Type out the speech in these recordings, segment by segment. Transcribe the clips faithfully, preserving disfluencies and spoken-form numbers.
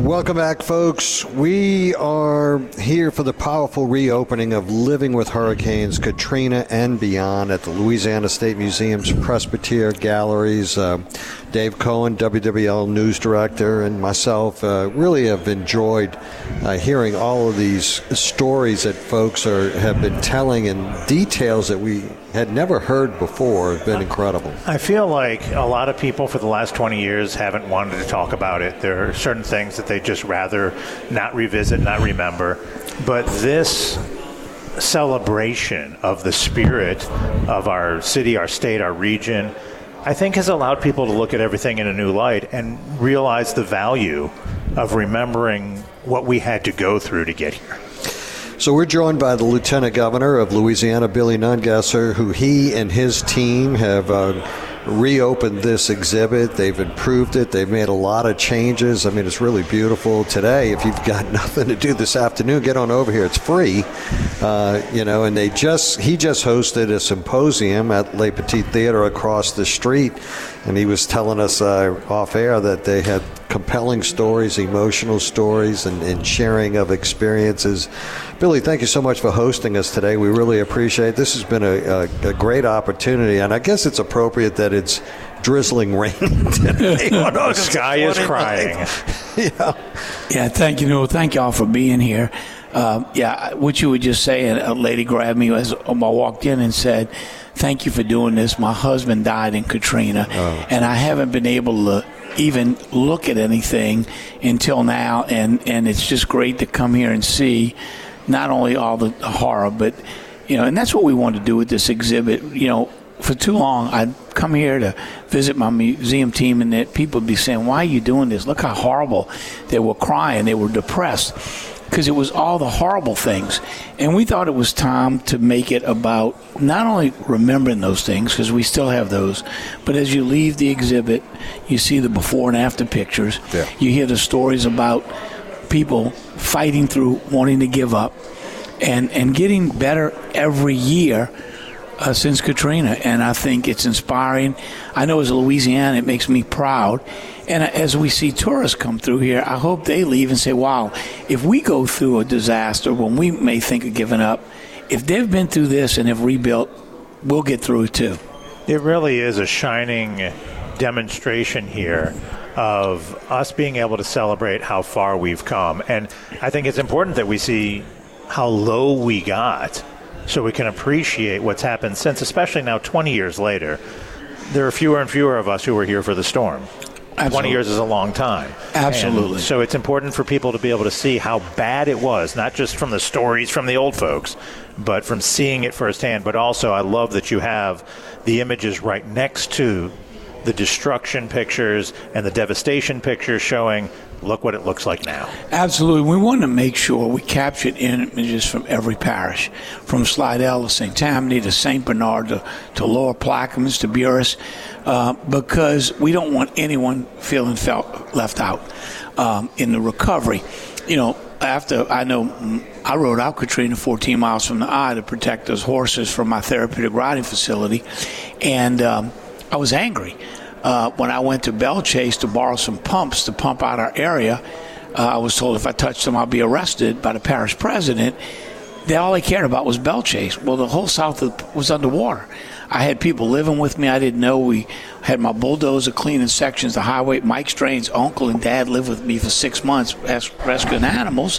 Welcome back, folks. We are here for the powerful reopening of Living with Hurricanes Katrina and Beyond at the Louisiana State Museum's Presbyterian Galleries. Uh, Dave Cohen, W W L News Director, and myself uh, really have enjoyed uh, hearing all of these stories that folks are have been telling and details that we had never heard before. Have been incredible. I feel like a lot of people for the last twenty years haven't wanted to talk about it. There are certain things that they just rather not revisit, not remember. But this celebration of the spirit of our city, our state, our region, I think has allowed people to look at everything in a new light and realize the value of remembering what we had to go through to get here. So we're joined by the Lieutenant Governor of Louisiana, Billy Nungesser, who he and his team have uh, reopened this exhibit. They've improved it. They've made a lot of changes. I mean, it's really beautiful. Today, if you've got nothing to do this afternoon, get on over here. It's free, uh, you know, and they just he just hosted a symposium at Le Petit Theater across the street, and he was telling us uh, off air that they had compelling stories, emotional stories, and, and sharing of experiences. Billy, thank you so much for hosting us today. We really appreciate it. This has been a, a, a great opportunity, and I guess it's appropriate that it's drizzling rain today. The sky is crying. yeah. Yeah, thank you. No, thank y'all for being here. Uh, yeah, what you were just saying, a lady grabbed me as I walked in and said, "Thank you for doing this. My husband died in Katrina, oh. and I haven't been able to even look at anything until now, and, and it's just great to come here and see not only all the horror, but, you know, and that's what we want to do with this exhibit. You know, for too long, I'd come here to visit my museum team, and that people would be saying, why are you doing this? Look how horrible. They were crying. They were depressed because it was all the horrible things. And we thought it was time to make it about not only remembering those things, because we still have those, but as you leave the exhibit, you see the before and after pictures. Yeah. You hear the stories about people fighting through, wanting to give up, and, and getting better every year uh, since Katrina. And I think it's inspiring. I know as a Louisiana, it makes me proud. And as we see tourists come through here, I hope they leave and say, wow, if we go through a disaster when we may think of giving up, if they've been through this and have rebuilt, we'll get through it too. It really is a shining demonstration here of us being able to celebrate how far we've come. And I think it's important that we see how low we got so we can appreciate what's happened since, especially now twenty years later. There are fewer and fewer of us who were here for the storm. Absolutely. twenty years is a long time. Absolutely. And so it's important for people to be able to see how bad it was, not just from the stories from the old folks, but from seeing it firsthand. But also, I love that you have the images right next to the destruction pictures and the devastation pictures showing, look what it looks like now. Absolutely. We want to make sure we captured images from every parish, from Slidell to Saint Tammany to Saint Bernard to, to Lower Plaquemines to Buras, uh, because we don't want anyone feeling felt left out um, in the recovery. You know, after I know I rode out Katrina fourteen miles from the eye to protect those horses from my therapeutic riding facility, and um, I was angry. Uh, when I went to Belle Chase to borrow some pumps to pump out our area, uh, I was told if I touched them, I'd be arrested by the parish president. They, all they cared about was Belle Chase. Well, the whole south of, was underwater. I had people living with me I didn't know. We had my bulldozer cleaning sections, the highway. Mike Strain's uncle and dad lived with me for six months rescuing animals.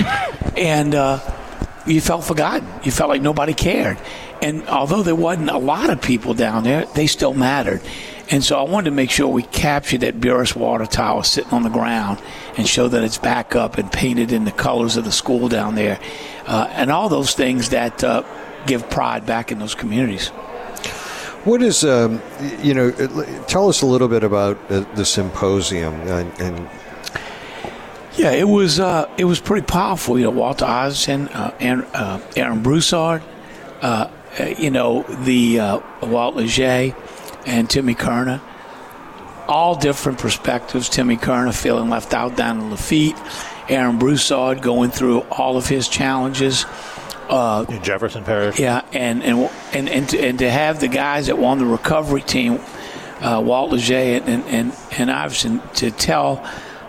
And uh, you felt forgotten. You felt like nobody cared. And although there wasn't a lot of people down there, they still mattered. And so I wanted to make sure we captured that Buras water tower sitting on the ground and show that it's back up and painted in the colors of the school down there. Uh, and all those things that uh, give pride back in those communities. What is, um, you know, tell us a little bit about uh, the symposium. And, and Yeah, it was uh, it was pretty powerful. You know, Walter Isaacson, uh, Aaron, uh, Aaron Broussard, uh, you know, the uh, Walt Leger, and Timmy Kerner, all different perspectives. Timmy Kerner feeling left out down in Lafitte, Aaron Broussard going through all of his challenges. Uh, in Jefferson Parish. Yeah, and and and and to, and to have the guys that were on the recovery team, uh, Walt Leger and and and Iverson, to tell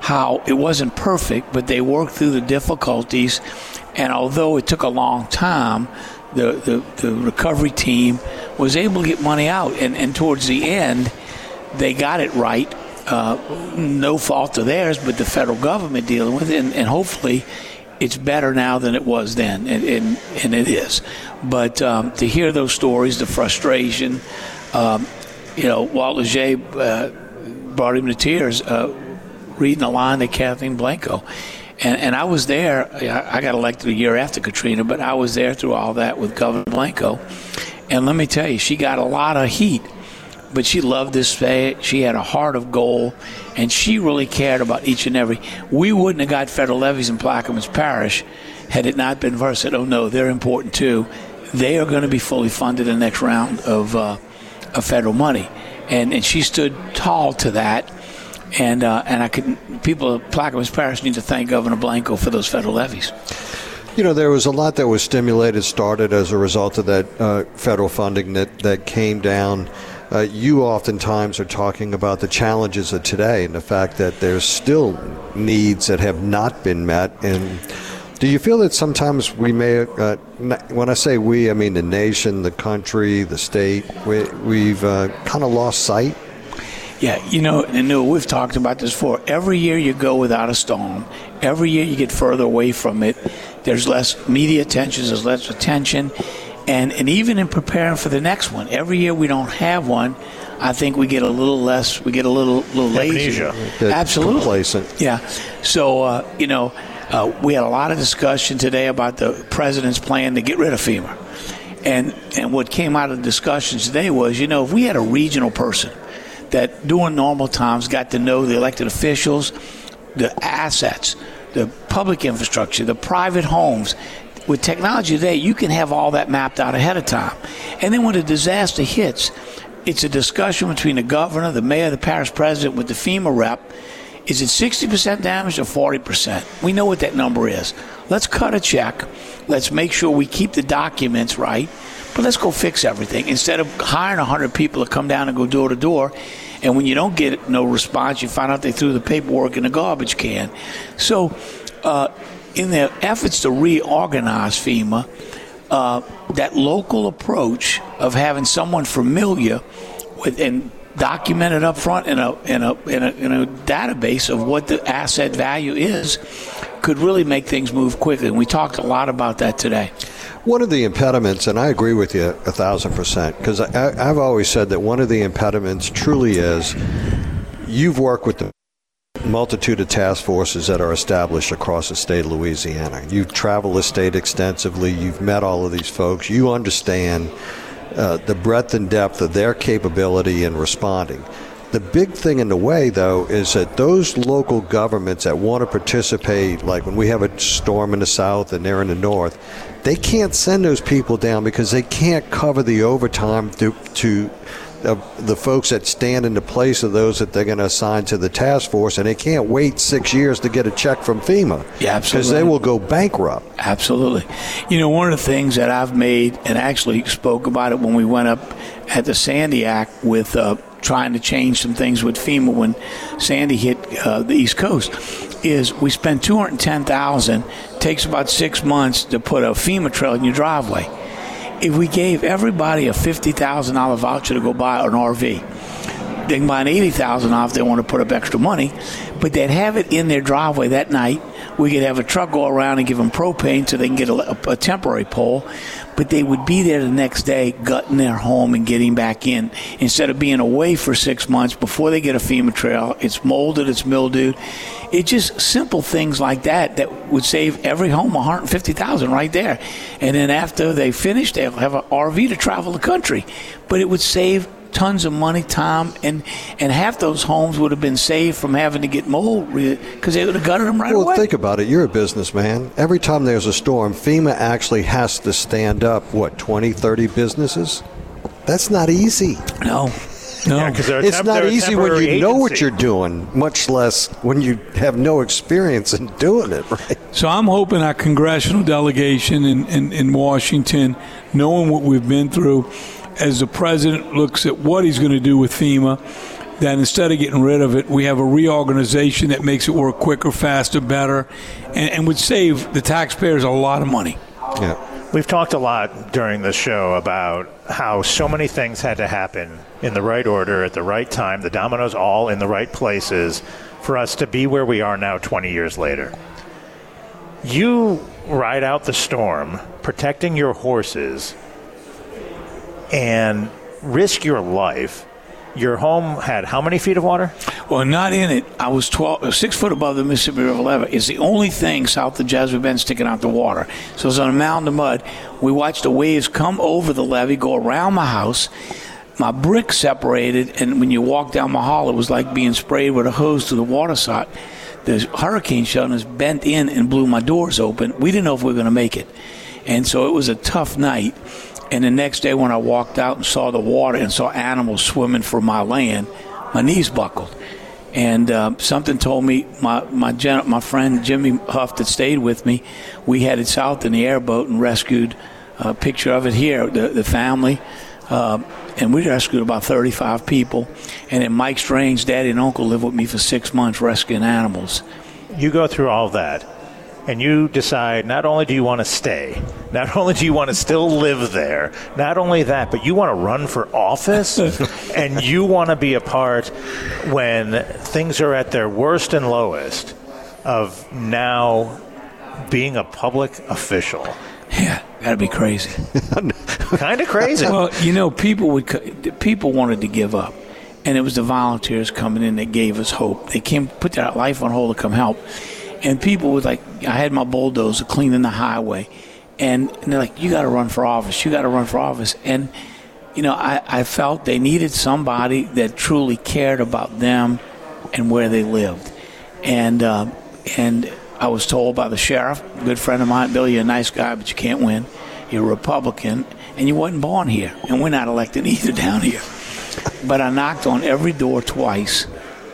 how it wasn't perfect, but they worked through the difficulties. And although it took a long time, the, the, the recovery team was able to get money out. And, and towards the end, they got it right. Uh, no fault of theirs, but the federal government dealing with it. And, and hopefully it's better now than it was then, and, and, and it is. But um, to hear those stories, the frustration, um, you know, Walt Leger uh, brought him to tears uh, reading a line to Kathleen Blanco. And, and I was there. I got elected a year after Katrina, but I was there through all that with Governor Blanco. And let me tell you, she got a lot of heat, but she loved this state. She had a heart of gold, and she really cared about each and every. We wouldn't have got federal levies in Plaquemines Parish had it not been for us. Said, oh, no, they're important too. They are going to be fully funded in the next round of, uh, of federal money. And, and she stood tall to that. And uh, and I could people of Plaquemines Parish need to thank Governor Blanco for those federal levies. You know, there was a lot that was stimulated, started as a result of that uh, federal funding that, that came down. Uh, you oftentimes are talking about the challenges of today and the fact that there's still needs that have not been met. And do you feel that sometimes we may, uh, when I say we, I mean the nation, the country, the state, we, we've uh, kind of lost sight? Yeah, you know, and we've talked about this before. Every year you go without a storm. Every year you get further away from it. There's less media attention. There's less attention. And and even in preparing for the next one, every year we don't have one, I think we get a little less, we get a little little lazy. Absolutely. Complacent. Yeah. So, uh, you know, uh, we had a lot of discussion today about the president's plan to get rid of FEMA. And, and what came out of the discussions today was, you know, if we had a regional person that during normal times got to know the elected officials, the assets, the public infrastructure, the private homes. With technology today, you can have all that mapped out ahead of time. And then when a disaster hits, it's a discussion between the governor, the mayor, the parish president with the FEMA rep. Is it sixty percent damage or forty percent? We know what that number is. Let's cut a check. Let's make sure we keep the documents right. But let's go fix everything instead of hiring one hundred people to come down and go door to door. And when you don't get no response, you find out they threw the paperwork in the garbage can. So uh, in their efforts to reorganize FEMA, uh, that local approach of having someone familiar with and documented up front in a, in a, in a, in a database of what the asset value is could really make things move quickly. And we talked a lot about that today. One of the impediments, and I agree with you a thousand percent, because I've always said that one of the impediments truly is you've worked with the multitude of task forces that are established across the state of Louisiana. You've traveled the state extensively. You've met all of these folks. You understand uh, the breadth and depth of their capability in responding. The big thing in the way, though, is that those local governments that want to participate, like when we have a storm in the south and they're in the north, they can't send those people down because they can't cover the overtime to, to uh, the folks that stand in the place of those that they're going to assign to the task force, and they can't wait six years to get a check from FEMA. Yeah, absolutely. Because they will go bankrupt. Absolutely. You know, one of the things that I've made, and actually spoke about it when we went up at the Sandy Act with uh, trying to change some things with FEMA when Sandy hit uh, the East Coast, is we spent two hundred ten thousand dollars. Takes about six months to put a FEMA trail in your driveway. If we gave everybody a fifty thousand dollars voucher to go buy an R V, they can buy an eighty thousand dollars if they want to put up extra money, but they'd have it in their driveway that night. We could have a truck go around and give them propane so they can get a, a temporary pole, but they would be there the next day gutting their home and getting back in instead of being away for six months before they get a FEMA trail. It's molded, it's mildewed. It's just simple things like that that would save every home one hundred fifty thousand dollars right there. And then after they finish, they'll have an R V to travel the country. But it would save tons of money, time, and and half those homes would have been saved from having to get mold because they would have gutted them right well, away. Well, think about it. You're a businessman. Every time there's a storm, FEMA actually has to stand up, what, twenty, thirty businesses? That's not easy. No. No, yeah, it's temp- not easy when you agency. know what you're doing, much less when you have no experience in doing it, right? So I'm hoping our congressional delegation in, in, in Washington, knowing what we've been through, as the president looks at what he's going to do with FEMA, that instead of getting rid of it, we have a reorganization that makes it work quicker, faster, better, and, and would save the taxpayers a lot of money. Yeah. We've talked a lot during the show about how so many things had to happen in the right order at the right time, the dominoes all in the right places for us to be where we are now twenty years later. You ride out the storm, protecting your horses, and risk your life. Your home had how many feet of water? Well, not in it. I was twelve, six foot above the Mississippi River level. It's the only thing south of Jasper Bend sticking out the water. So it's on a mountain of mud. We watched the waves come over the levee, go around my house. My brick separated, and when you walk down my hall, it was like being sprayed with a hose to the water sock. The hurricane shutters bent in and blew my doors open. We didn't know if we were going to make it. And so it was a tough night. And the next day when I walked out and saw the water and saw animals swimming for my land, my knees buckled. And uh, something told me, my my, gen- my friend Jimmy Huff that stayed with me, we headed south in the airboat and rescued a picture of it here, the, the family. Uh, and we rescued about thirty-five people. And then Mike Strange's daddy and uncle lived with me for six months rescuing animals. You go through all that, and you decide not only do you want to stay, not only do you want to still live there, not only that, but you want to run for office, and you want to be a part when things are at their worst and lowest of now being a public official. Yeah, gotta be crazy. Kind of crazy. Well, you know, people would people wanted to give up, and it was the volunteers coming in that gave us hope. They came, put their life on hold to come help, and people was like, I had my bulldozer cleaning the highway, and, and they're like, you got to run for office. You got to run for office, and you know, I, I felt they needed somebody that truly cared about them and where they lived, and uh, and. I was told by the sheriff, a good friend of mine, Bill, you're a nice guy, but you can't win. You're a Republican, and you wasn't born here, and we're not elected either down here. But I knocked on every door twice,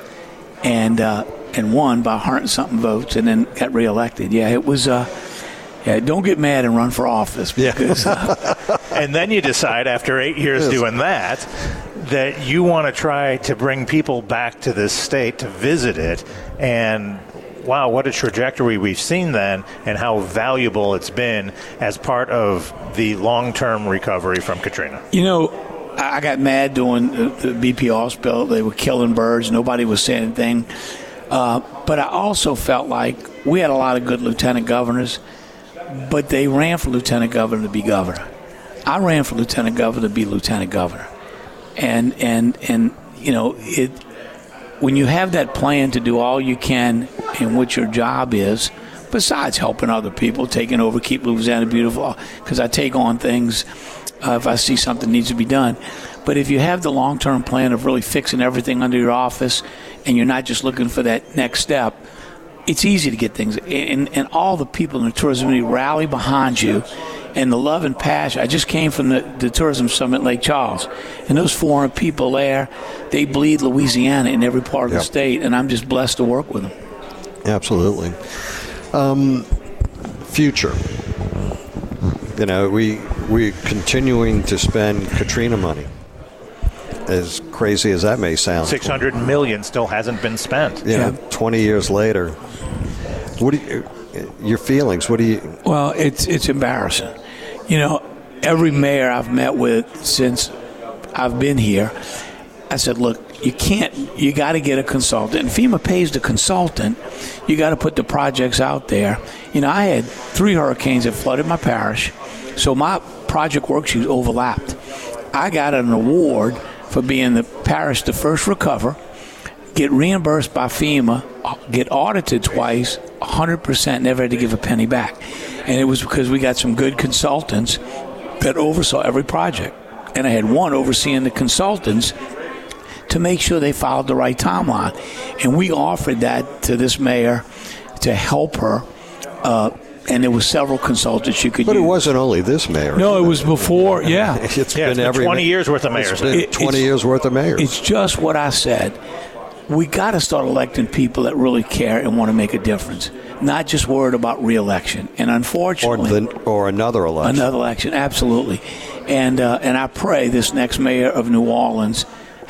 and uh, and won by a hundred and something votes, and then got reelected. Yeah, it was. Uh, yeah, don't get mad and run for office. Because, yeah. uh, and then you decide after eight years yes. doing that that you want to try to bring people back to this state to visit it, and wow, what a trajectory we've seen then, and how valuable it's been as part of the long-term recovery from Katrina. You know, I got mad doing the, the B P oil spill. They were killing birds. Nobody was saying anything. Uh, but I also felt like we had a lot of good lieutenant governors, but they ran for lieutenant governor to be governor. I ran for lieutenant governor to be lieutenant governor. And, and, and you know, it – when you have that plan to do all you can in what your job is, besides helping other people, taking over, keep Louisiana beautiful, because I take on things uh, if I see something needs to be done. But if you have the long-term plan of really fixing everything under your office and you're not just looking for that next step, it's easy to get things. And, and all the people in the tourism industry rally behind you. And the love and passion. I just came from the, the Tourism Summit in Lake Charles, and those four hundred people there, they bleed Louisiana in every part of yep. the state, and I'm just blessed to work with them. Absolutely. Um, future. You know, we, we're continuing to spend Katrina money, as crazy as that may sound. six hundred million dollars still hasn't been spent. You know, yeah, twenty years later. What do you... Your feelings, what do you... Well, it's it's embarrassing. You know, every mayor I've met with since I've been here, I said, look, you can't, you got to get a consultant. And FEMA pays the consultant. You got to put the projects out there. You know, I had three hurricanes that flooded my parish, so my project worksheet overlapped. I got an award for being the parish to first recover, get reimbursed by FEMA, get audited twice, one hundred percent, never had to give a penny back. And it was because we got some good consultants that oversaw every project. And I had one overseeing the consultants to make sure they followed the right timeline. And we offered that to this mayor to help her. Uh, and there were several consultants you could but use. But it wasn't only this mayor. No, it was before, yeah. It's yeah, been, it's been every twenty years worth of mayors. It's been it, twenty it's, years worth of mayors. It's just what I said. We got to start electing people that really care and want to make a difference, not just worried about re-election. And unfortunately, or, the, or another election, another election, absolutely. And uh, and I pray this next mayor of New Orleans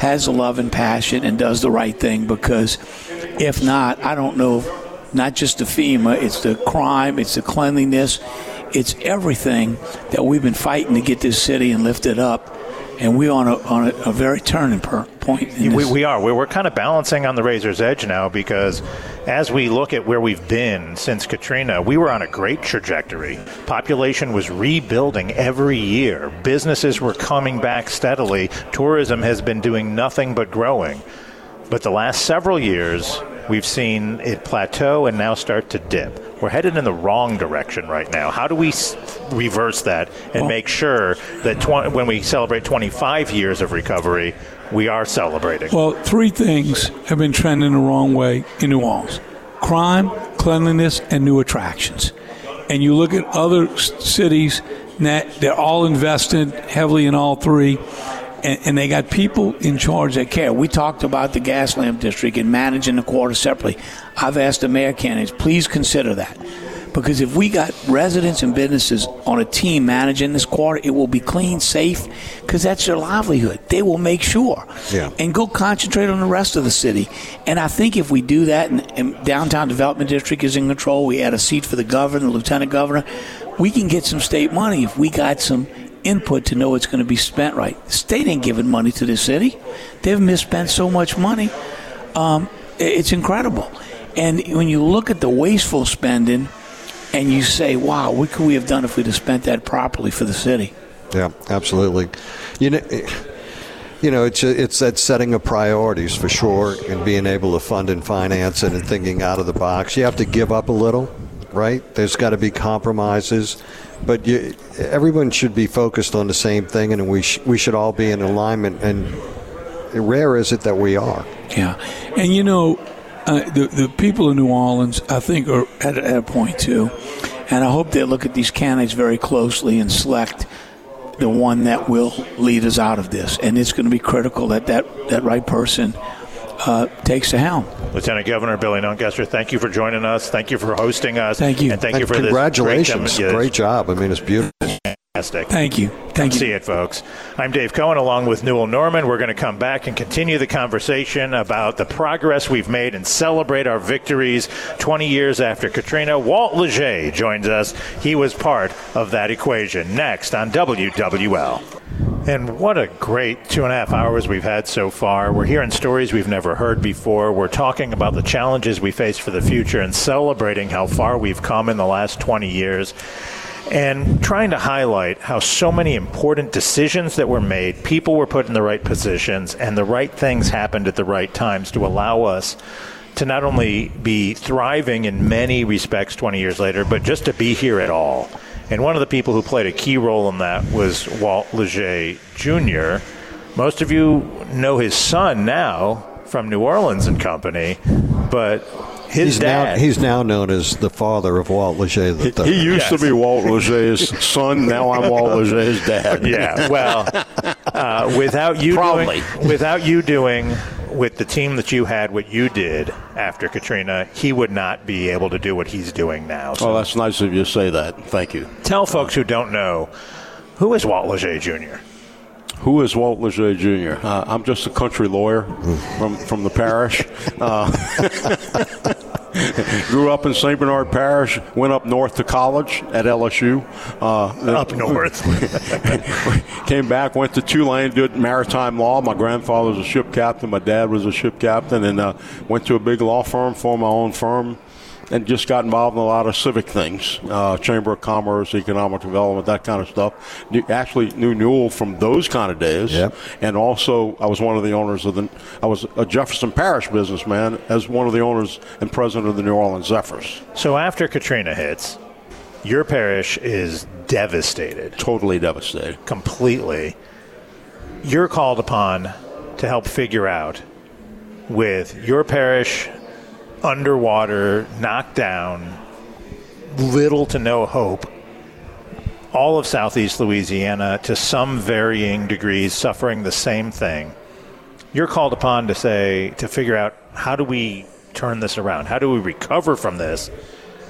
has the love and passion and does the right thing, because if not, I don't know, not just the FEMA, it's the crime, it's the cleanliness, it's everything that we've been fighting to get this city and lift it up. And we're on a, on a, a very turning point. We, we are. We're, we're kind of balancing on the razor's edge now, because as we look at where we've been since Katrina, we were on a great trajectory. Population was rebuilding every year. Businesses were coming back steadily. Tourism has been doing nothing but growing. But the last several years, we've seen it plateau and now start to dip. We're headed in the wrong direction right now. How do we s- reverse that and well, make sure that tw- when we celebrate twenty-five years of recovery, we are celebrating? Well, three things have been trending the wrong way in New Orleans: crime, cleanliness, and new attractions. And you look at other s- cities, that they're all invested heavily in all three. And, and they got people in charge that care. We talked about the Gaslamp District and managing the quarter separately. I've asked the mayor candidates, please consider that. Because if we got residents and businesses on a team managing this quarter, it will be clean, safe, because that's their livelihood. They will make sure. Yeah. And go concentrate on the rest of the city. And I think if we do that, and, and Downtown Development District is in control, we add a seat for the governor, the lieutenant governor, we can get some state money if we got some input to know it's going to be spent right. The state ain't giving money to the city. They've misspent so much money. Um, it's incredible. And when you look at the wasteful spending and you say, wow, what could we have done if we'd have spent that properly for the city? Yeah, absolutely. You know, you know, it's it's that setting of priorities for sure, and being able to fund and finance it and thinking out of the box. You have to give up a little, right? There's got to be compromises. But you, everyone should be focused on the same thing, and we sh- we should all be in alignment. And rare is it that we are. Yeah, and you know, uh, the the people in New Orleans, I think, are at, at a point too, and I hope they look at these candidates very closely and select the one that will lead us out of this. And it's going to be critical that that, that right person uh, takes the helm. Lieutenant Governor Billy Nungesser, thank you for joining us. Thank you for hosting us. Thank you. And thank and you for congratulations. this great, great job. I mean, it's beautiful. Fantastic. Thank you. Thank you. See it, folks. I'm Dave Cohen along with Newell Norman. We're going to come back and continue the conversation about the progress we've made and celebrate our victories twenty years after Katrina. Walt Leger joins us. He was part of that equation. Next on W W L. And what a great two and a half hours we've had so far. We're hearing stories we've never heard before. We're talking about the challenges we face for the future and celebrating how far we've come in the last twenty years. And trying to highlight how so many important decisions that were made, people were put in the right positions, and the right things happened at the right times to allow us to not only be thriving in many respects twenty years later, but just to be here at all. And one of the people who played a key role in that was Walt Leger Junior Most of you know his son now from New Orleans and Company, but his he's dad. Now, he's now known as the father of Walt Leger the third. He used Yes. to be Walt Leger's son. Now I'm Walt Leger's dad. Yeah, well, uh, without you Proudly. doing, without you doing with the team that you had what you did after Katrina, he would not be able to do what he's doing now. So Oh, that's nice of you to say that. Thank you. tell folks who don't know, who is Walt Leger Junior? Who is Walt Leger Junior? Uh, I'm just a country lawyer from, from the parish. Uh, grew up in Saint Bernard Parish, went up north to college at L S U. Uh, Up north. Came back, went to Tulane, did maritime law. My grandfather was a ship captain. My dad was a ship captain, and uh, went to a big law firm, formed my own firm, and just got involved in a lot of civic things, uh, Chamber of Commerce, economic development, that kind of stuff. Knew, actually knew Newell from those kind of days. Yep. And also I was one of the owners of the, I was a Jefferson Parish businessman as one of the owners and president of the New Orleans Zephyrs. So after Katrina hits, your parish is devastated. Totally devastated. Completely. You're called upon to help figure out, with your parish underwater, knocked down, little to no hope, all of Southeast Louisiana, to some varying degrees, suffering the same thing. You're called upon to say, to figure out, how do we turn this around? How do we recover from this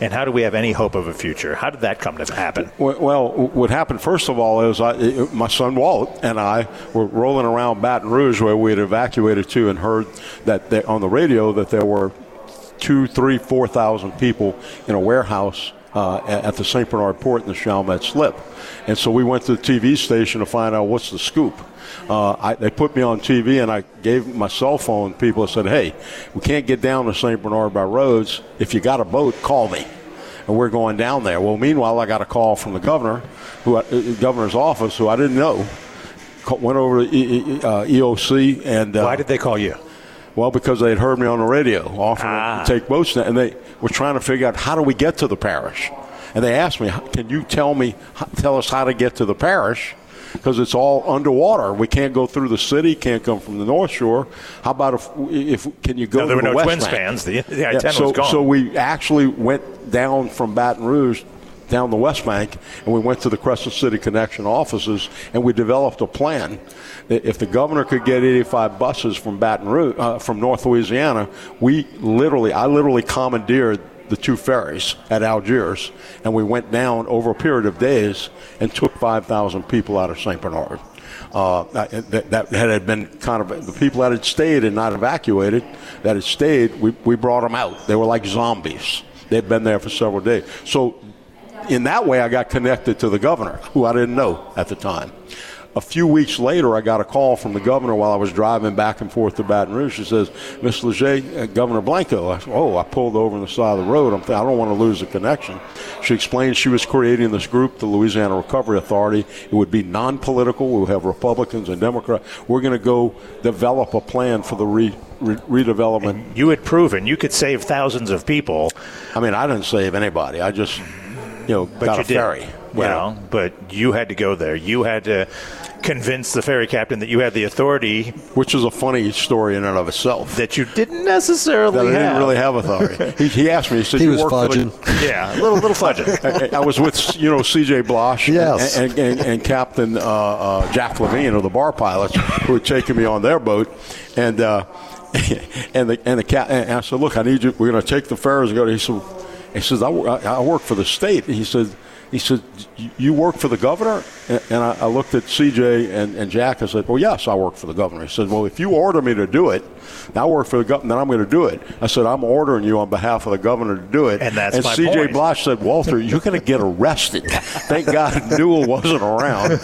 And how do we have any hope of a future? How did that come to happen? Well, what happened, first of all, is I, my son Walt and I were rolling around Baton Rouge where we had evacuated to and heard that they, on the radio that there were two, three, four thousand people in a warehouse uh, at the Saint Bernard port in the Chalmette Slip. And so we went to the T V station to find out what's the scoop. Uh, I, they put me on T V, and I gave my cell phone. People said, hey, we can't get down to Saint Bernard by roads. If you got a boat, call me. And we're going down there. Well, meanwhile, I got a call from the governor, who I, the governor's office, who I didn't know. Went over to e, uh, E O C. and uh, Why did they call you? Well, because they had heard me on the radio offering ah. to take boats, and they were trying to figure out how do we get to the parish. And they asked me, can you tell me, tell us how to get to the parish? Because it's all underwater. We can't go through the city, can't come from the North Shore. How about if, if can you go no, there to were the no West twin Bank? spans. The, the I ten yeah, so, was gone. So we actually went down from Baton Rouge, down the West Bank, and we went to the Crescent City Connection offices, and we developed a plan. If the governor could get eighty-five buses from Baton Rouge, uh, from North Louisiana, we literally, I literally commandeered the two ferries at Algiers, and we went down over a period of days and took five thousand people out of Saint Bernard. Uh, that, that had been kind of the people that had stayed and not evacuated, that had stayed, we, we brought them out. They were like zombies. They'd been there for several days. So in that way, I got connected to the governor, who I didn't know at the time. A few weeks later, I got a call from the governor while I was driving back and forth to Baton Rouge. She says, Mister Leger, uh, Governor Blanco. I said, oh, I pulled over on the side of the road. I'm th- I don't want to lose the connection. She explained she was creating this group, the Louisiana Recovery Authority. It would be non-political. We'll have Republicans and Democrats. We're going to go develop a plan for the re- re- redevelopment. And you had proven you could save thousands of people. I mean, I didn't save anybody. I just, you know, but got you a ferry. Did. Well, but you had to go there. You had to convince the ferry captain that you had the authority. Which is a funny story in and of itself. That you didn't necessarily that I have. didn't really have authority. he, he asked me, he said, he you was work fudging. For the, yeah, a little, little fudging. I, I was with, you know, C J Blosh yes. and, and, and, and Captain uh, uh, Jack Levine of the bar pilots who had taken me on their boat. And uh, and the and the cat and I said, look, I need you. We're going to take the ferries and go to. He said, he says, I, I work for the state. He said. He said, you work for the governor? And I, I looked at C J and, and Jack. I said, well, yes, I work for the governor. He said, well, if you order me to do it, I work for the governor, then I'm going to do it. I said, I'm ordering you on behalf of the governor to do it. And that's and my C J point. Blosh said, Walter, you're going to get arrested. Thank God Newell wasn't around.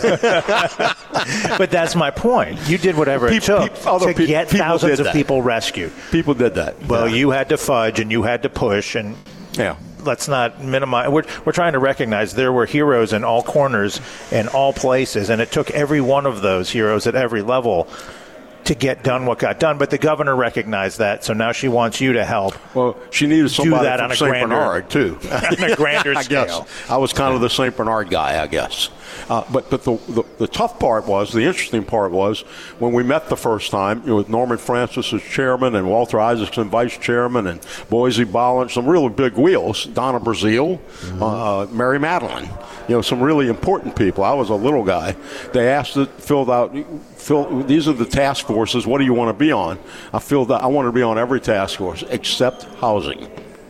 But that's my point. You did whatever people, it took people, to people, get people thousands of that. people rescued. People did that. Well, yeah. you had to fudge and you had to push and yeah. Let's not minimize. We're, we're trying to recognize there were heroes in all corners, in all places, and it took every one of those heroes at every level to get done what got done. But the governor recognized that, so now she wants you to help. Well, she needed somebody do that from on a Saint grander, Bernard too. on a grander I scale. guess I was kind of the Saint Bernard guy, I guess. Uh, but but the, the the tough part was, the interesting part was, when we met the first time, you know, with Norman Francis as chairman and Walter Isaacson vice chairman and Boise Bolland, some really big wheels, Donna Brazil, mm-hmm. uh, Mary Madeline, you know, some really important people. I was a little guy. They asked it, filled out, fill, these are the task forces. What do you want to be on? I filled out, I wanted to be on every task force except housing.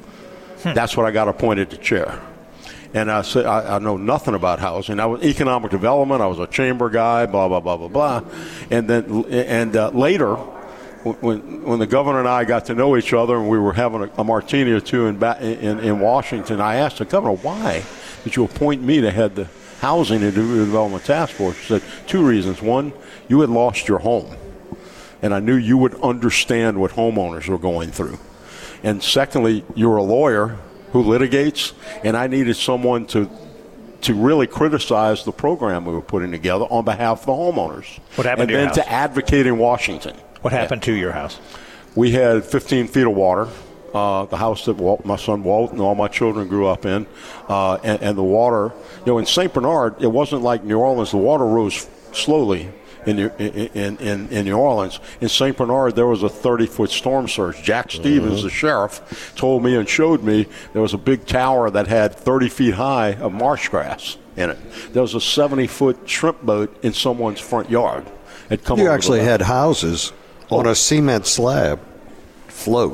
Hmm. That's what I got appointed to chair. And I said, I, I know nothing about housing. I was economic development. I was a chamber guy, blah, blah, blah, blah, blah. And then, and uh, later, when when the governor and I got to know each other and we were having a, a martini or two in, in in Washington, I asked the governor, why did you appoint me to head the housing and development task force? He said, two reasons. One, you had lost your home. And I knew you would understand what homeowners were going through. And secondly, you're a lawyer who litigates, and I needed someone to to really criticize the program we were putting together on behalf of the homeowners. What happened and to your then house? to advocate in Washington. What happened yeah. to your house? We had fifteen feet of water. Uh, the house that Walt, my son Walt and all my children grew up in, uh, and, and the water, you know, in Saint Bernard, it wasn't like New Orleans. The water rose slowly. In, in, in, in New Orleans. In Saint Bernard, there was a thirty-foot storm surge. Jack Stevens, mm-hmm. the sheriff, told me and showed me there was a big tower that had thirty feet high of marsh grass in it. There was a seventy-foot shrimp boat in someone's front yard. Had come you over actually the had houses on a cement slab float.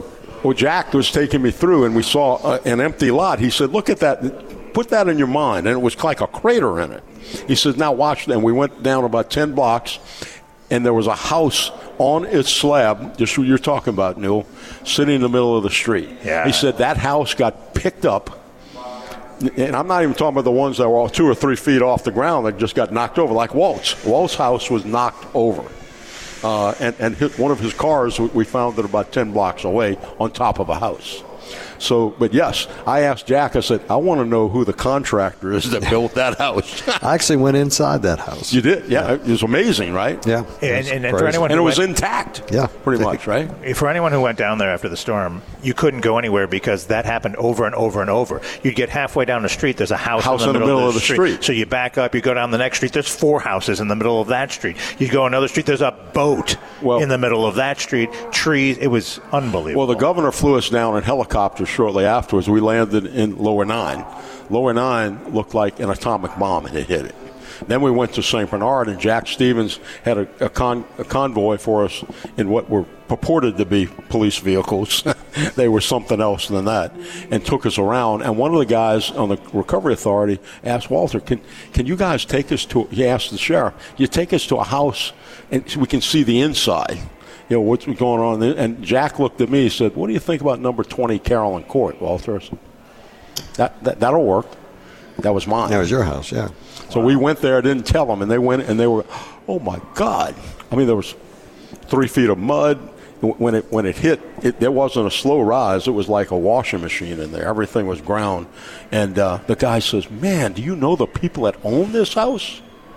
well, Jack was taking me through, and we saw uh, an empty lot. He said, look at that. Put that in your mind. And it was like a crater in it. He said, now watch. And we went down about ten blocks, and there was a house on its slab, just what you're talking about, Newell, sitting in the middle of the street. Yeah. He said that house got picked up. And I'm not even talking about the ones that were all two or three feet off the ground that just got knocked over, like Walt's. Walt's house was knocked over. Uh, and and his, one of his cars, we found it about ten blocks away on top of a house. So, but yes, I asked Jack, I said, I want to know who the contractor is that built that house. I actually went inside that house. You did? Yeah. yeah. It was amazing, right? Yeah. And, and, and for anyone and it who was went, intact. Yeah. Pretty much, right? For anyone who went down there after the storm, you couldn't go anywhere because that happened over and over and over. You'd get halfway down the street, there's a house, house in the, in middle, the middle of the, of the street. street. So you back up, you go down the next street, there's four houses in the middle of that street. You go another street, there's a boat well, in the middle of that street, trees. It was unbelievable. Well, the governor flew us down in helicopters shortly afterwards. We landed in Lower Nine. Lower Nine looked like an atomic bomb had hit it. Then we went to Saint Bernard, and Jack Stevens had a, a, con, a convoy for us in what were purported to be police vehicles. They were something else than that, and took us around. And one of the guys on the Recovery Authority asked Walter, can can you guys take us to, he asked the sheriff, you take us to a house and we can see the inside. You know, what's going on there? And Jack looked at me and said, what do you think about number twenty Carolyn Court, Walter? That, that, that'll work. That was mine. That was your house, yeah. So we went there, didn't tell them, and they went and they were, oh my God! I mean, there was three feet of mud. When it when it hit, it, there wasn't a slow rise. It was like a washing machine in there. Everything was ground. And uh, the guy says, "Man, do you know the people that own this house?"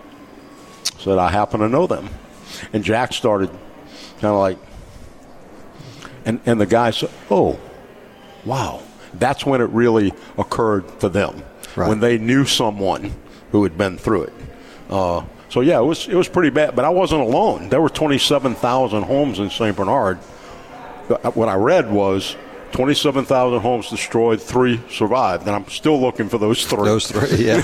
I said, "I happen to know them." And Jack started kind of like, and and the guy said, "Oh, wow!" That's when it really occurred for them, right. When they knew someone who had been through it. Uh, so yeah, it was it was pretty bad. But I wasn't alone. There were twenty-seven thousand homes in Saint Bernard. What I read was twenty-seven thousand homes destroyed, three survived, and I'm still looking for those three. Those three, yeah.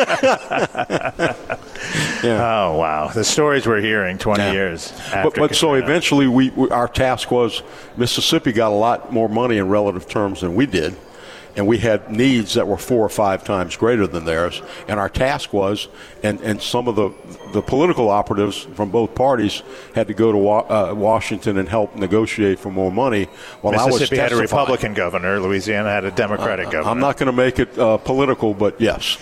yeah. Oh wow, the stories we're hearing twenty yeah. years. After but but so eventually, we, we our task was Mississippi got a lot more money in relative terms than we did. And we had needs that were four or five times greater than theirs. And our task was, and, and some of the the political operatives from both parties had to go to wa- uh, Washington and help negotiate for more money. While Mississippi I was had a Republican governor. Louisiana had a Democratic uh, governor. I'm not going to make it uh, political, but yes.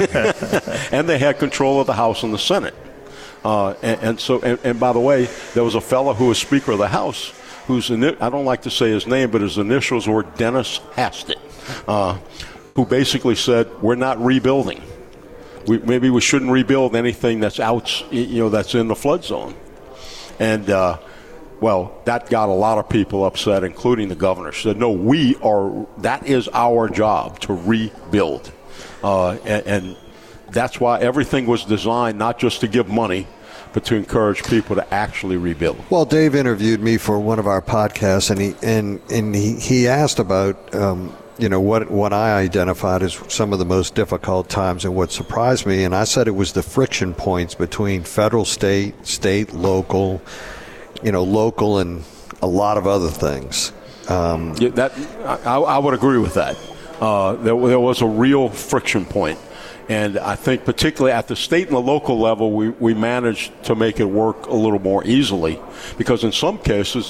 And they had control of the House and the Senate. Uh, and, and so, and, and by the way, there was a fellow who was Speaker of the House whose, I don't like to say his name, but his initials were Dennis Hastert. Uh, who basically said, we're not rebuilding. We, maybe we shouldn't rebuild anything that's out, you know, that's in the flood zone. And, uh, well, that got a lot of people upset, including the governor. She said, no, we are, that is our job, to rebuild. Uh, and, and that's why everything was designed not just to give money, but to encourage people to actually rebuild. Well, Dave interviewed me for one of our podcasts, and he and, and he, he asked about um, you know, what what I identified as some of the most difficult times and what surprised me, and I said it was the friction points between federal, state, state, local, you know, local, and a lot of other things. Um, yeah, that I, I would agree with that. Uh, there, there was a real friction point. And I think particularly at the state and the local level, we, we managed to make it work a little more easily, because in some cases,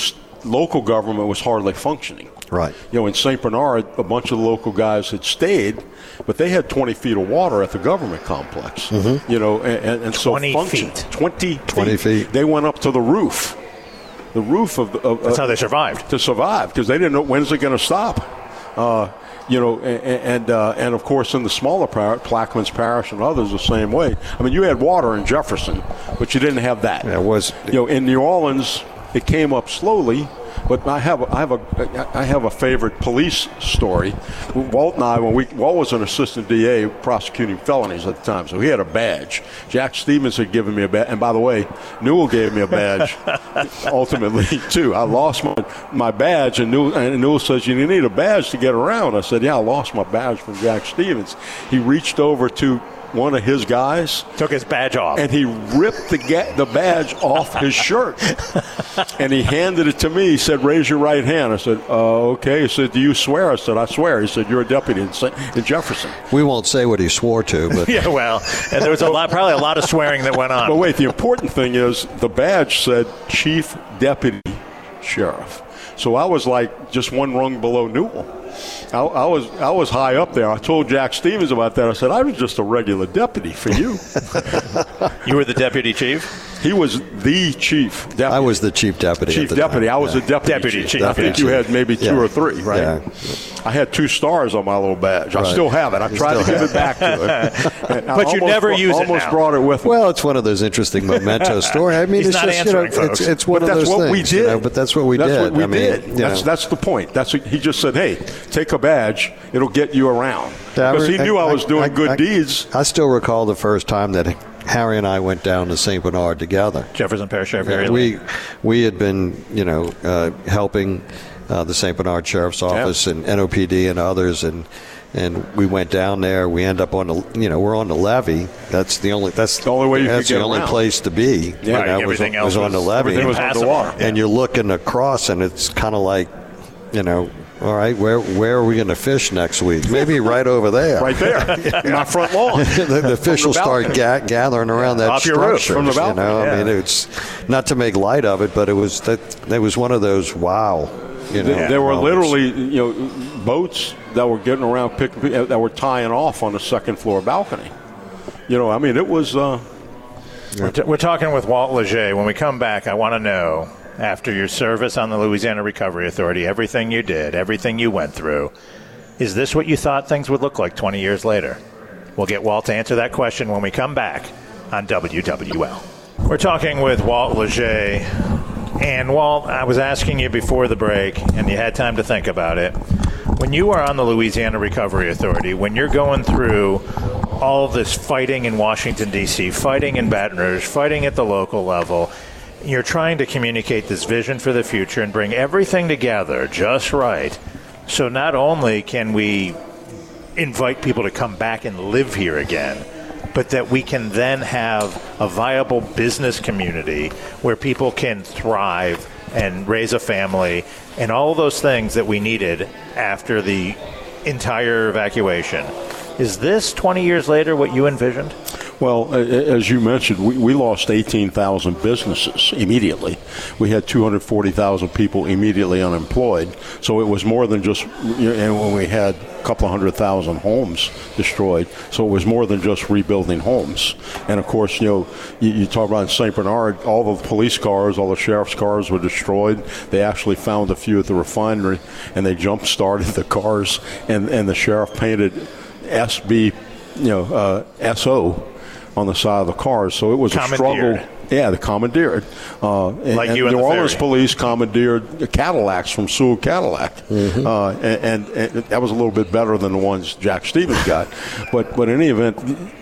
local government was hardly functioning. Right. You know, in Saint Bernard, a bunch of the local guys had stayed, but they had twenty feet of water at the government complex. Mm-hmm. You know, and, and so twenty functioned. feet. twenty, twenty feet. They went up to the roof. The roof of, of That's uh, how they survived. To survive, because they didn't know when's it going to stop. Uh, you know, and and, uh, and of course in the smaller par- Plaquemines Parish and others the same way. I mean, you had water in Jefferson, but you didn't have that. Yeah, it was. You know, in New Orleans, it came up slowly. But I have a, I have a I have a favorite police story. Walt and I, when we Walt was an assistant D A prosecuting felonies at the time, so he had a badge. Jack Stevens had given me a badge, and by the way, Newell gave me a badge. Ultimately, too, I lost my, my badge, and Newell, and Newell says, "You need a badge to get around." I said, "Yeah, I lost my badge from Jack Stevens." He reached over to one of his guys, took his badge off, and he ripped the ga- the badge off his shirt. and he handed it to me. He said, "Raise your right hand." I said, uh, "Okay." He said, "Do you swear?" I said, "I swear." He said, "You're a deputy in, in Jefferson." We won't say what he swore to, but Yeah, well, and there was a lot, probably a lot of swearing that went on. But wait, the important thing is the badge said Chief Deputy Sheriff. So I was like just one rung below Newell. I, I was I was high up there. I told Jack Stevens about that. I said, I was just a regular deputy for you. You were the deputy chief? He was the chief deputy. I was the chief deputy. Chief at the deputy. time. I was yeah. a deputy, Deputy chief. chief. I think Deputy you chief. had maybe two Yeah. or three, right? Yeah. I had two stars on my little badge. I Right. still have it. I You tried to still give have it back to him. And I But you almost never brought- use it Almost now. brought it with me. Well, it's one of those interesting memento stories. I mean, He's it's not just you know, answering, it's, folks. it's one But of that's those what things. we did. You know, but that's what we that's did. what we I mean, did. you That's know. that's the point. That's what, he just said. Hey, take a badge. It'll get you around. Yeah, Because he I- knew I, I- was doing I- good I- deeds. I still recall the first time that Harry and I went down to Saint Bernard together. Jefferson Parish Sheriff Harry Lee. We we had been, you know, uh, helping uh, the Saint Bernard Sheriff's Office and N O P D and others, and and we went down there. We end up on the, you know, we're on the levee. That's the only that's The only way you that's could get the only around. place to be. Right, you know, was, everything else was on the was- levee. everything was Impassable. underwater. And you're looking across, and it's kind of like, you know, all right, where where are we going to fish next week? Maybe right over there. Right there, in my front lawn. the, the fish will start ga- gathering around that Off your roof, structure. from the You balcony, know, yeah. I mean, it's not to make light of it, but it was that. It was one of those wow. You know, There, there were moments. literally, you know, boats that were getting around, pick, that were tying off on the second floor balcony. You know, I mean, it was. Uh, We're, t- we're talking with Walt Leger. When we come back, I want to know, after your service on the Louisiana Recovery Authority, everything you did, everything you went through, is this what you thought things would look like twenty years later? We'll get Walt to answer that question when we come back on W W L. We're talking with Walt Leger. And Walt, I was asking you before the break, and you had time to think about it. When you are on the Louisiana Recovery Authority, when you're going through all of this fighting in Washington, D C, fighting in Baton Rouge, fighting at the local level, you're trying to communicate this vision for the future and bring everything together just right. So not only can we invite people to come back and live here again, but that we can then have a viable business community where people can thrive and raise a family and all those things that we needed after the entire evacuation. Is this twenty years later what you envisioned? Well, a- as you mentioned, we, we lost eighteen thousand businesses immediately. We had two hundred forty thousand people immediately unemployed. So it was more than just, you know, and when we had a couple of hundred thousand homes destroyed. So it was more than just rebuilding homes. And of course, you know, you, you talk about Saint Bernard, all the police cars, all the sheriff's cars were destroyed. They actually found a few at the refinery, and they jump-started the cars, and, and the sheriff painted S B, you know, uh, S O on the side of the cars. So it was a struggle. Commandeered. Yeah, the commandeered. Uh, and, Like and you and New the Orleans ferry. police commandeered Cadillacs from Sewell Cadillac, Mm-hmm. uh, and, and, and that was a little bit better than the ones Jack Stevens got. But but in any event,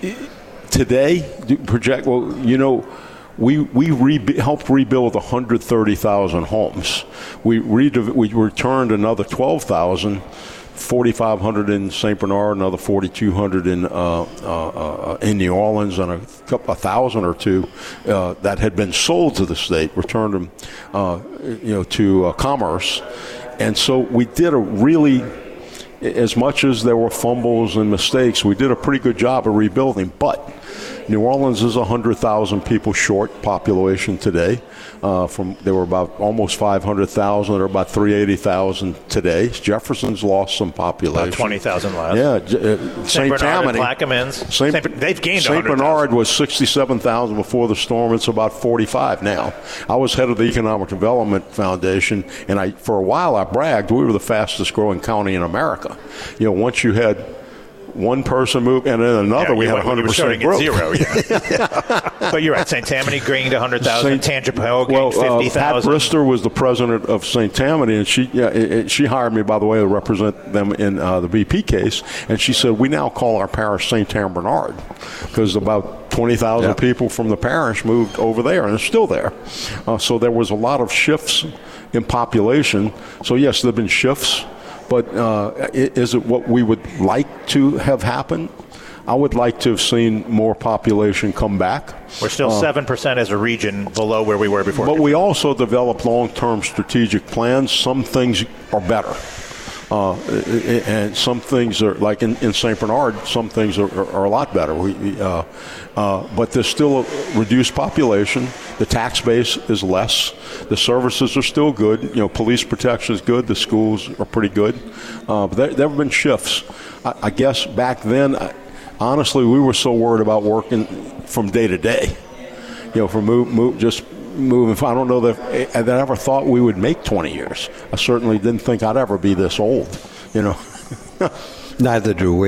today do- project. Well, you know. We we re- helped rebuild one hundred thirty thousand homes. We re- we returned another twelve thousand, forty-five hundred in Saint Bernard, another forty-two hundred in uh, uh, uh, in New Orleans, and a couple a thousand or two uh, that had been sold to the state. Returned them, uh, you know, to uh, commerce, and so we did a really. As much as there were fumbles and mistakes, we did a pretty good job of rebuilding. But New Orleans is one hundred thousand people short population today. Uh, from there were about almost five hundred thousand, or about three hundred eighty thousand today. Jefferson's lost some population. About twenty thousand less. Yeah, J- uh, Saint Bernard Tammany. and Plaquemines. Saint, Saint- they've gained Saint one hundred thousand. Bernard was sixty-seven thousand before the storm. It's about forty-five now. I was head of the Economic Development Foundation, and I, for a while, I bragged we were the fastest growing county in America. You know, once you had one person move, and then another, Yeah, we you had went- one hundred you were percent starting growth. at zero, yeah. But you're right. Saint Tammany gained one hundred thousand. Saint- Tangipahoa Well, gained uh, fifty Pat thousand. Brister was the president of Saint Tammany, and she yeah, it, it- she hired me, by the way, to represent them in uh, the B P case. And she said, we now call our parish Saint Tam Bernard, because about twenty thousand Yep. people from the parish moved over there, and they're still there. Uh, so there was a lot of shifts in population. So, yes, there have been shifts. but uh, is it what we would like to have happen? I would like to have seen more population come back. We're still uh, seven percent as a region below where we were before. But we also developed long-term strategic plans. Some things are better. Uh, and some things are, like in, in Saint Bernard, some things are, are, are a lot better. We, uh, uh, but there's still a reduced population. The tax base is less. The services are still good. You know, police protection is good. The schools are pretty good. Uh, but there, there have been shifts. I, I guess back then, I, honestly, we were so worried about working from day to day. You know, from move, move, just moving. I don't know that I, that I ever thought we would make twenty years. I certainly didn't think I'd ever be this old. You know. Neither do we.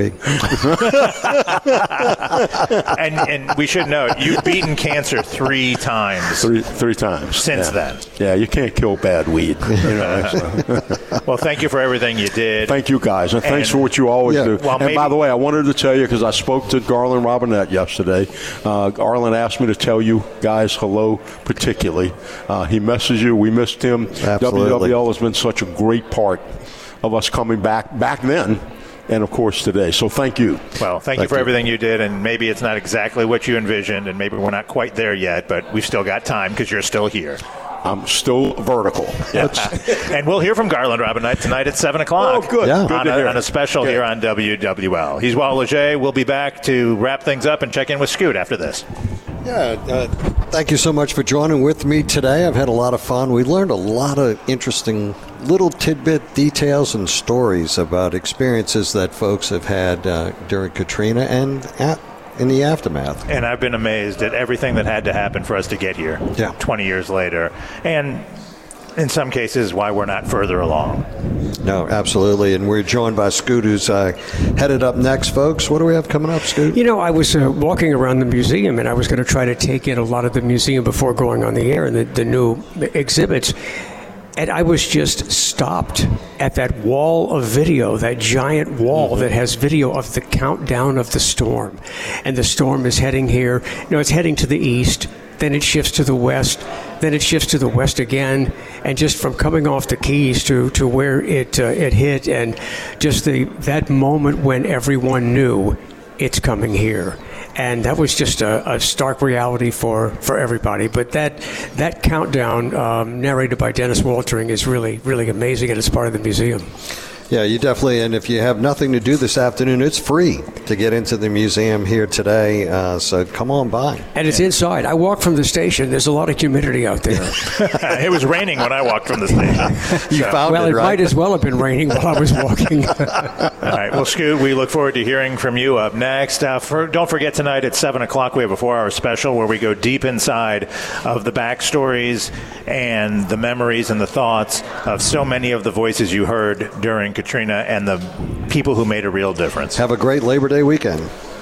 and, and we should note, you've beaten cancer three times. Three three times. Since yeah. then. Yeah, you can't kill bad weed. You know, so. Well, thank you for everything you did. Thank you, guys. And, and thanks for what you always yeah. do. Well, and maybe, by the way, I wanted to tell you, because I spoke to Garland Robinette yesterday. Uh, Garland asked me to tell you guys hello particularly. Uh, he messaged you. We missed him. Absolutely. W W L has been such a great part of us coming back back then. And, of course, today. So thank you. Well, thank, thank you for you. everything you did. And maybe it's not exactly what you envisioned, and maybe we're not quite there yet, but we've still got time because you're still here. I'm still vertical. Yeah. And we'll hear from Garland Robinette tonight at seven o'clock. Oh, good. Yeah. good on, to a, hear. on a special good. Here on W W L. He's Walt Leger. We'll be back to wrap things up and check in with Scoot after this. Yeah, uh, thank you so much for joining with me today. I've had a lot of fun. We learned a lot of interesting little tidbit details and stories about experiences that folks have had uh, during Katrina and at, in the aftermath. And I've been amazed at everything that had to happen for us to get here yeah. twenty years later. And in some cases, why we're not further along. No, absolutely. And we're joined by Scoot, who's uh, headed up next, folks. What do we have coming up, Scoot? You know, I was uh, walking around the museum, and I was going to try to take in a lot of the museum before going on the air and the, the new exhibits. And I was just stopped at that wall of video, that giant wall mm-hmm. that has video of the countdown of the storm. And the storm is heading here. You know, it's heading to the east. Then it shifts to the west, then it shifts to the west again, and just from coming off the Keys to, to where it uh, it hit, and just the that moment when everyone knew it's coming here. And that was just a, a stark reality for, for everybody. But that that countdown, um, narrated by Dennis Waltering, is really, really amazing, and it's part of the museum. Yeah, you definitely, and if you have nothing to do this afternoon, it's free to get into the museum here today, uh, so come on by. And it's inside. I walked from the station. There's a lot of humidity out there. It was raining when I walked from the station. You so. found well, it, it right? might as well have been raining while I was walking. All right, well, Scoot, we look forward to hearing from you up next. Uh, for, don't forget tonight at seven o'clock we have a four-hour special where we go deep inside of the backstories and the memories and the thoughts of so many of the voices you heard during Katrina and the people who made a real difference. Have a great Labor Day weekend.